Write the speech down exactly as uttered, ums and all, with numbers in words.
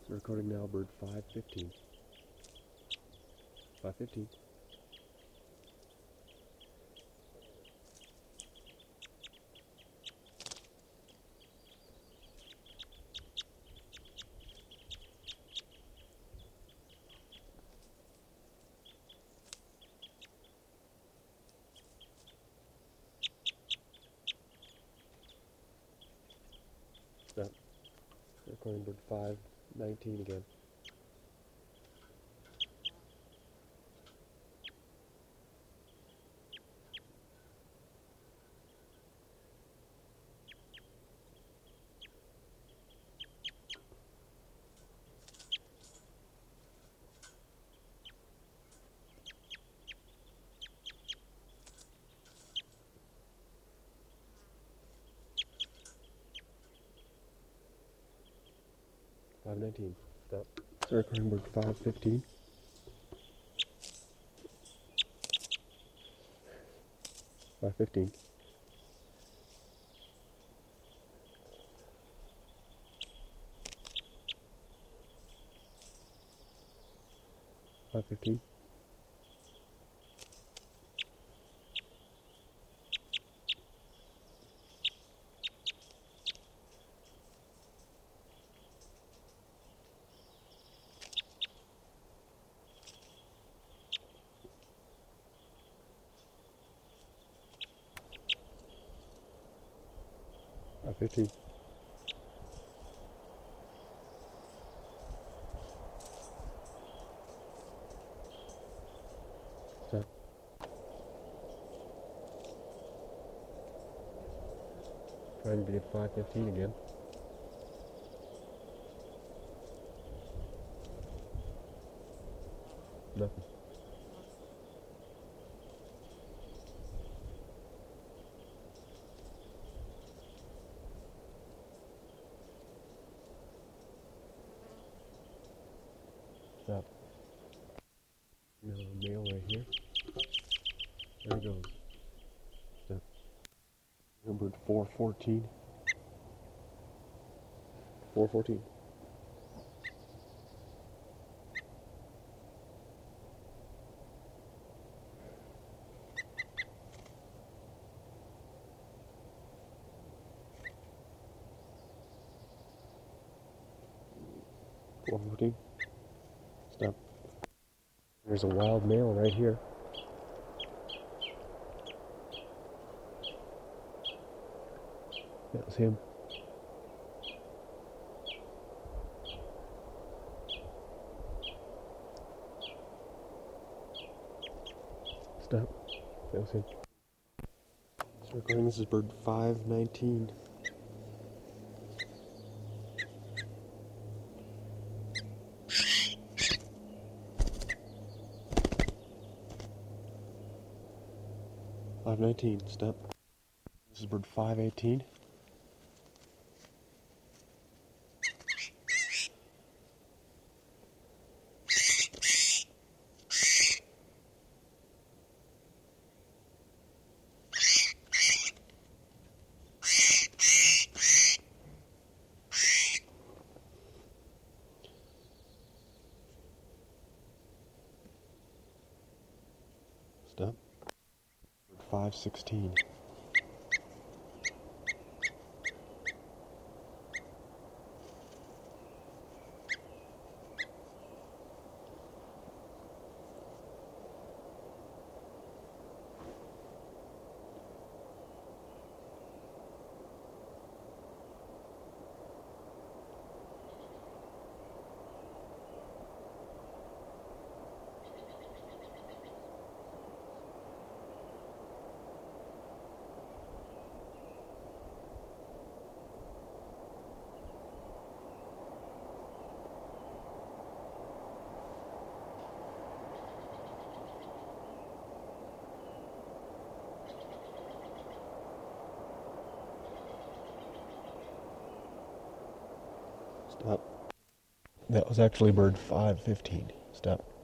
Recording now, bird five fifteen. five fifteen. Stop. Recording bird five nineteen again. five nineteen. Stop. Recording bird five fifteen. five fifteen. five fifteen. five fifteen. Stop. Trying to be at five fifteen again. Nothing. Stop. Another male right here. There he goes. Stop. Numbered four fourteen. four fourteen. four fourteen. Stop. There's a wild male right here. That was him. Stop. That was him. This recording, this is bird five nineteen. five nineteen, stop. This is bird five eighteen. Stop. five sixteen. Stop. That was actually bird five fifteen. Stop.